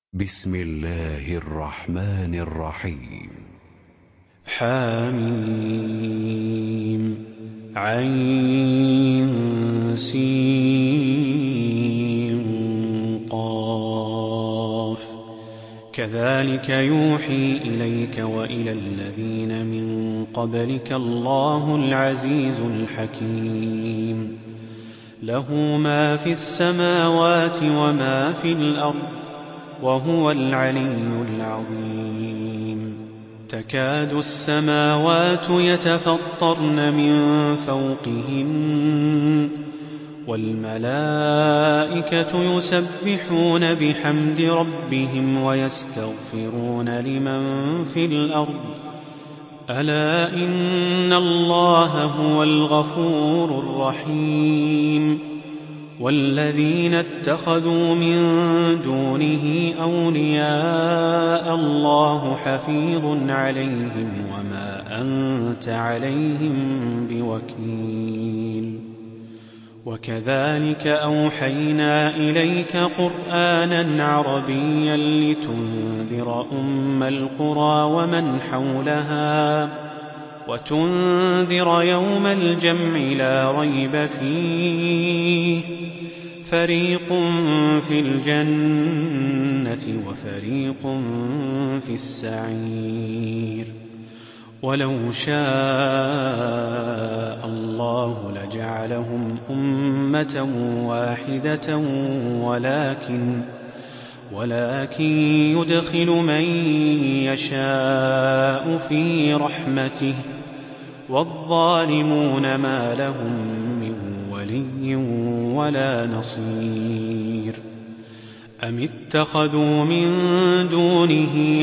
بسم الله الرحمن الرحيم. حميم عين سين قاف كذلك يوحي إليك وإلى الذين من قبلك الله العزيز الحكيم له ما في السماوات وما في الأرض وهو العلي العظيم تكاد السماوات يتفطرن من فوقهن والملائكة يسبحون بحمد ربهم ويستغفرون لمن في الأرض ألا إن الله هو الغفور الرحيم والذين اتخذوا من دونه أولياء الله حفيظ عليهم وما أنت عليهم بوكيل وكذلك أوحينا إليك قرآنا عربيا لتنذر أم القرى ومن حولها وتنذر يوم الجمع لا ريب فيه فريق في الجنة وفريق في السعير ولو شاء الله لجعلهم أمة واحدة ولكن يدخل من يشاء في رحمته والظالمون ما لهم من ولي ولا نصير أم اتخذوا من دونه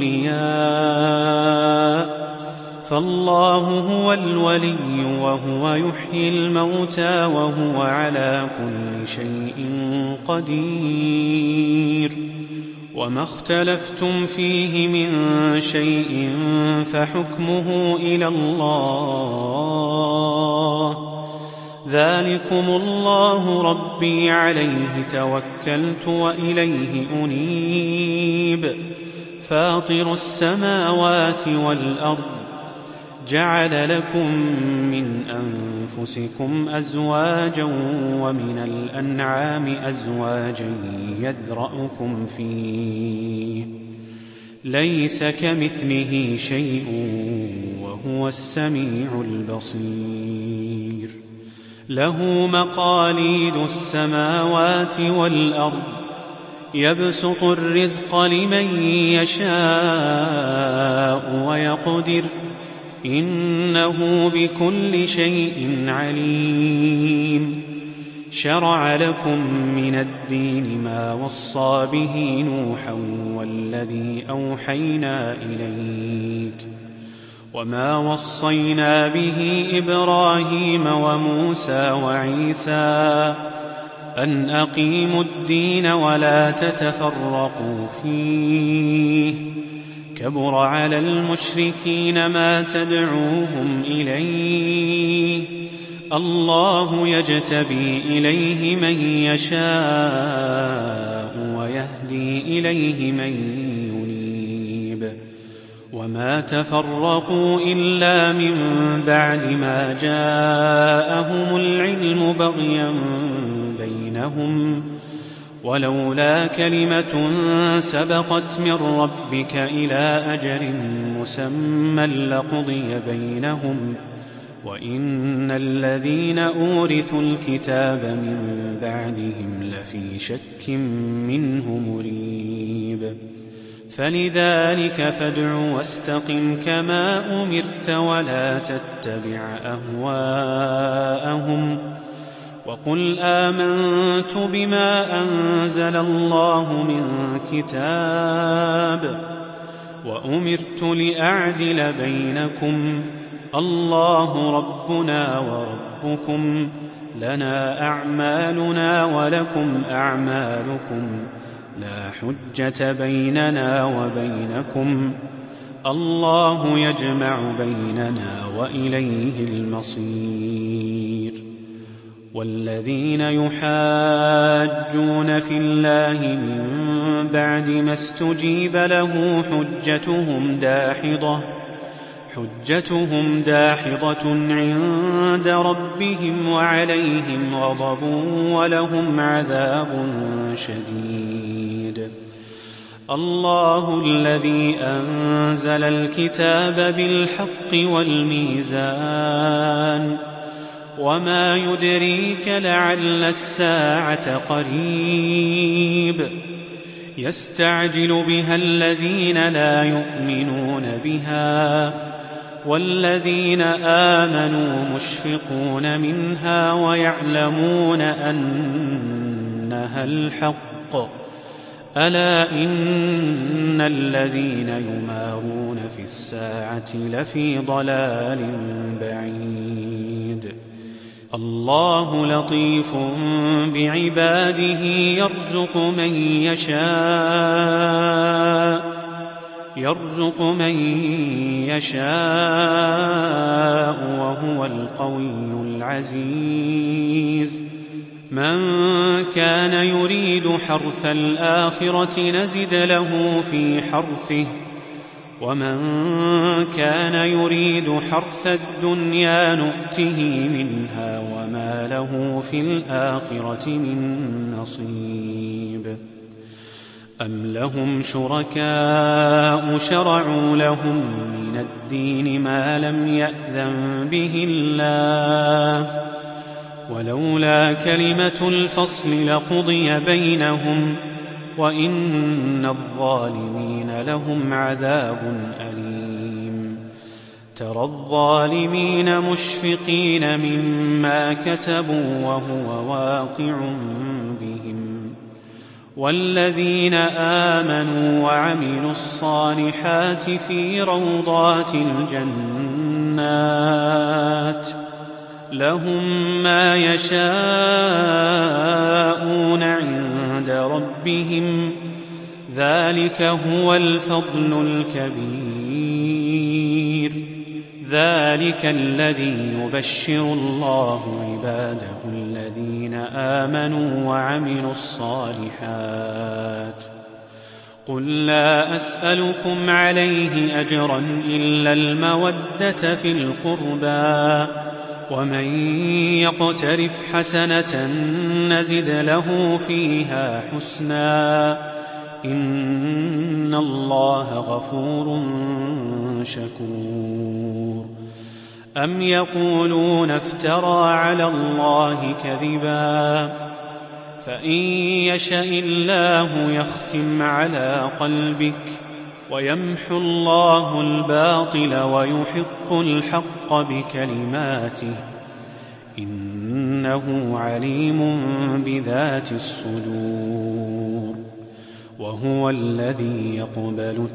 أولياء فالله هو الولي وهو يحيي الموتى وهو على كل شيء قدير وما اختلفتم فيه من شيء فحكمه إلى الله ذلكم الله ربي عليه توكلت وإليه أنيب فاطر السماوات والأرض جعل لكم من أنفسكم أزواجا ومن الأنعام أزواجا يذرأكم فيه ليس كمثله شيء وهو السميع البصير له مقاليد السماوات والأرض يبسط الرزق لمن يشاء ويقدر إنه بكل شيء عليم شرع لكم من الدين ما وصى به نوحا والذي أوحينا إليك وما وصينا به إبراهيم وموسى وعيسى أن أقيموا الدين ولا تتفرقوا فيه كبر على المشركين ما تدعوهم إليه الله يجتبي إليه من يشاء ويهدي إليه من ينيب وما تفرقوا إلا من بعد ما جاءهم العلم بغيا بينهم ولولا كلمة سبقت من ربك إلى أجل مسمى لقضي بينهم وإن الذين أورثوا الكتاب من بعدهم لفي شك منه مريب فلذلك فادع واستقم كما أمرت ولا تتبع أهواءهم وقل آمنت بما أنزل الله من كتاب وأمرت لأعدل بينكم الله ربنا وربكم لنا أعمالنا ولكم أعمالكم لا حجة بيننا وبينكم الله يجمع بيننا وإليه المصير والذين يحاجون في الله من بعد ما استجيب له حجتهم داحضة عند ربهم وعليهم غضب ولهم عذاب شديد. الله الذي أنزل الكتاب بالحق والميزان وما يدريك لعل الساعة قريب يستعجل بها الذين لا يؤمنون بها والذين آمنوا مشفقون منها ويعلمون أنها الحق ألا إن الذين يمارون في الساعة لفي ضلال بعيد. الله لطيف بعباده يرزق من يشاء وهو القوي العزيز. من كان يريد حرث الآخرة نزد له في حرثه ومن كان يريد حرث الدنيا نؤته منها وما له في الآخرة من نصيب. أم لهم شركاء شرعوا لهم من الدين ما لم يأذن به الله ولولا كلمة الفصل لقضي بينهم وإن الظالمين لهم عذاب أليم. ترى الظالمين مشفقين مما كسبوا وهو واقع بهم والذين آمنوا وعملوا الصالحات في روضات الجنات لهم ما يشاءون عند ربهم ذلك هو الفضل الكبير. ذلك الذي يبشر الله عباده الذين آمنوا وعملوا الصالحات. قل لا أسألكم عليه أجرا إلا المودة في القربى ومن يقترف حسنة نزد له فيها حسنا إن الله غفور شكور. أم يقولون افترى على الله كذبا فإن يشأ الله يختم على قلبك ويمحو الله الباطل ويحق الحق بكلماته إنه عليم بذات الصدور. وهو الذي يقبل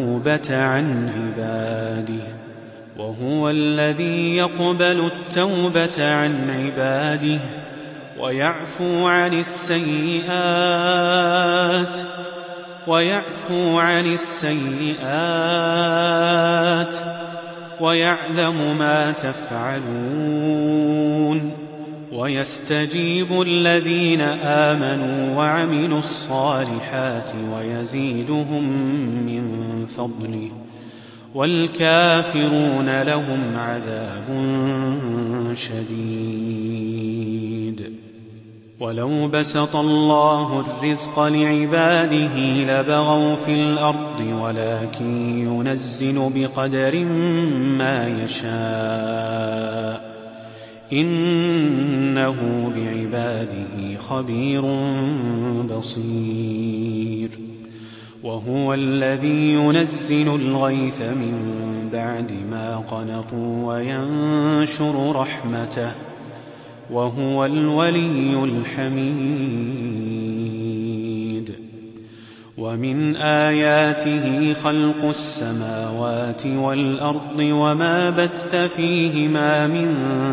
التوبة عن عباده ويعفو عن السيئات ويعلم ما تفعلون ويستجيب الذين آمنوا وعملوا الصالحات ويزيدهم من فضله والكافرون لهم عذاب شديد. ولو بسط الله الرزق لعباده لبغوا في الأرض ولكن ينزل بقدر ما يشاء إنه بعباده خبير بصير. وهو الذي ينزل الغيث من بعد ما قنطوا وينشر رحمته وهو الولي الحميد. ومن آياته خلق السماوات والأرض وما بث فيهما من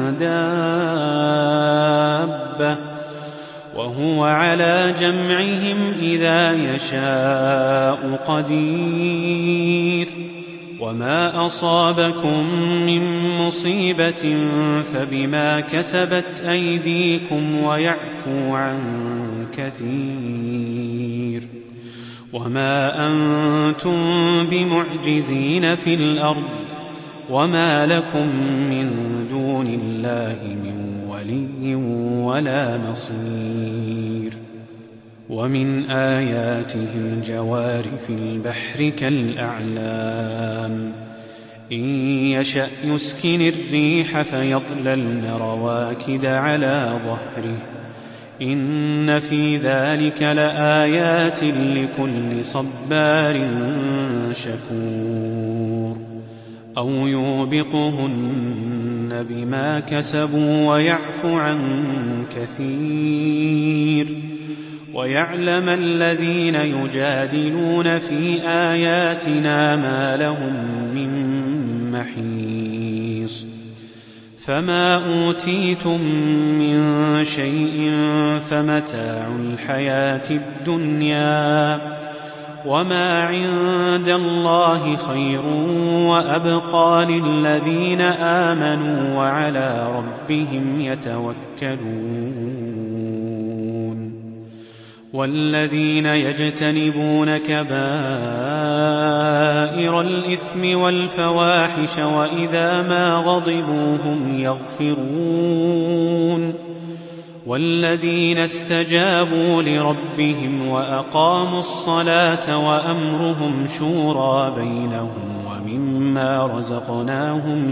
دابة وهو على جمعهم إذا يشاء قدير. وما أصابكم من مصيبة فبما كسبت أيديكم ويعفو عن كثير. وما أنتم بمعجزين في الأرض وما لكم من دون الله من ولي ولا نصير. ومن آياته الجوار في البحر كالأعلام إن يشأ يسكن الريح فيظللن رواكد على ظهره إن في ذلك لآيات لكل صبار شكور. أو يوبقهن بما كسبوا ويعفو عن كثير ويعلم الذين يجادلون في آياتنا ما لهم من محيص. فما أوتيتم من شيء فمتاع الحياة الدنيا وما عند الله خير وأبقى للذين آمنوا وعلى ربهم يتوكلون. والذين يجتنبون كبائر الإثم والفواحش وإذا ما غضبوا هم يغفرون. والذين استجابوا لربهم وأقاموا الصلاة وأمرهم شورى بينهم ومما رزقناهم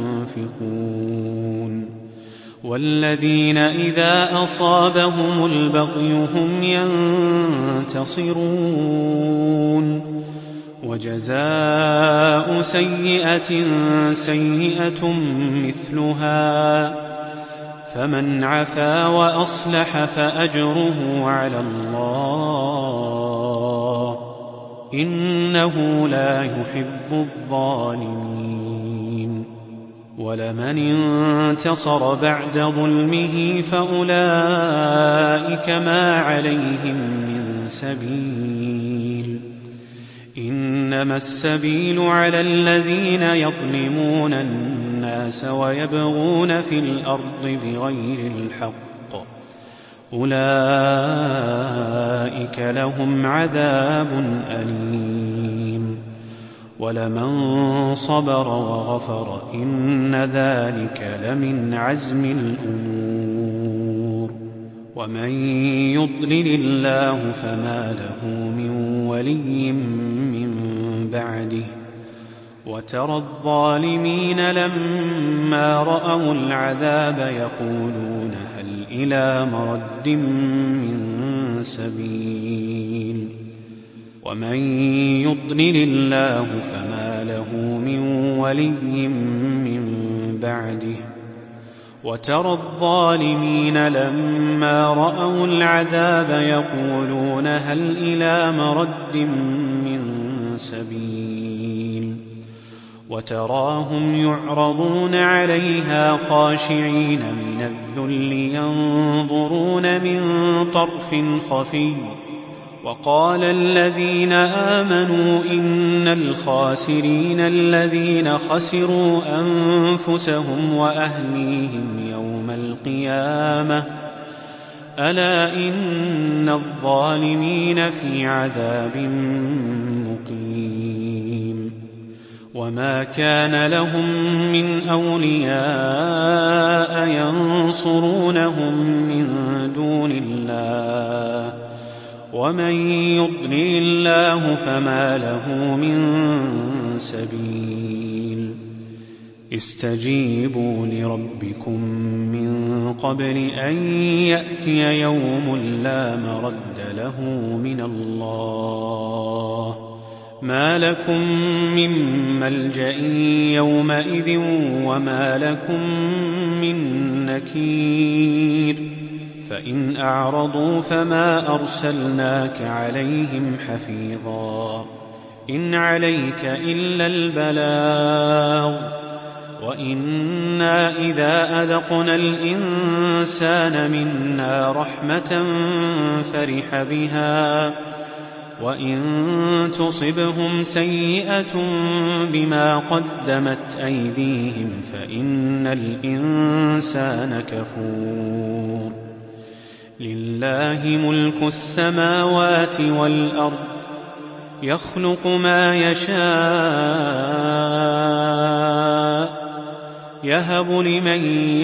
ينفقون. والذين إذا أصابهم البغي هم ينتصرون. وجزاء سيئة سيئة مثلها فمن عفا وأصلح فأجره على الله إنه لا يحب الظالمين. ولمن انتصر بعد ظلمه فأولئك ما عليهم من سبيل إنما السبيل على الذين يظلمون الناس ويبغون في الأرض بغير الحق أولئك لهم عذاب أليم. ولمن صبر وغفر إن ذلك لمن عزم الأمور. ومن يضلل الله فما له من ولي من بعده. وترى الظالمين لما رأوا العذاب يقولون هل إلى مرد من سبيل. ومن يضلل الله فما له من ولي من بعده. وترى الظالمين لما رأوا العذاب يقولون هل إلى مرد من سبيل. وتراهم يعرضون عليها خاشعين من الذل ينظرون من طرف خفي. وقال الذين آمنوا إن الخاسرين الذين خسروا أنفسهم وأهليهم يوم القيامة ألا إن الظالمين في عذاب مقيم. وما كان لهم من أولياء ينصرونهم من دون الله ومن يضلل الله فما له من سبيل. استجيبوا لربكم من قبل أن يأتي يوم لا مرد له من الله ما لكم من ملجأ يومئذ وما لكم من نكير. فإن أعرضوا فما أرسلناك عليهم حفيظا إن عليك إلا البلاغ وإنا إذا أذقنا الإنسان منا رحمة فرح بها وإن تصبهم سيئة بما قدمت أيديهم فإن الإنسان كفور. لله ملك السماوات والأرض يخلق ما يشاء يهب لمن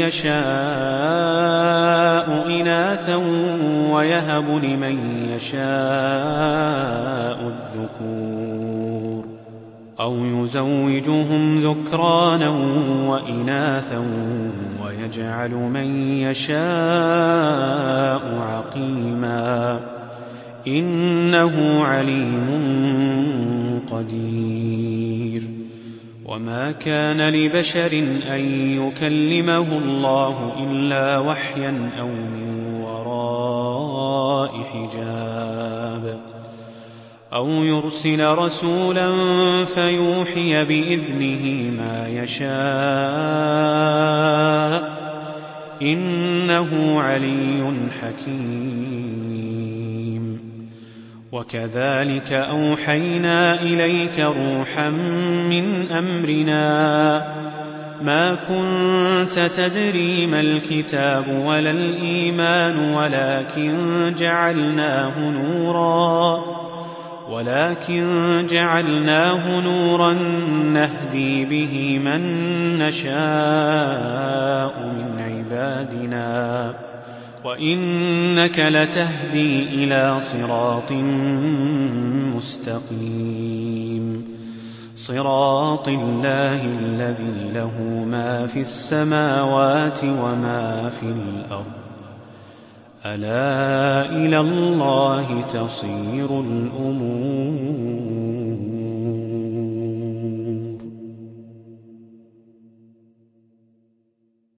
يشاء إناثا ويهب لمن يشاء الذكور أو يزوجهم ذكرانا وإناثا ويجعل من يشاء عقيما إنه عليم قدير. وما كان لبشر أن يكلمه الله إلا وحيا أو من وراء حجاب أو يرسل رسولا فيوحي بإذنه ما يشاء إنه علي حكيم. وكذلك أوحينا إليك روحا من أمرنا ما كنت تدري ما الكتاب ولا الإيمان ولكن جعلناه نورا نهدي به من نشاء من عبادنا وإنك لتهدي إلى صراط مستقيم صراط الله الذي له ما في السماوات وما في الأرض ألا إلى الله تصير الأمور.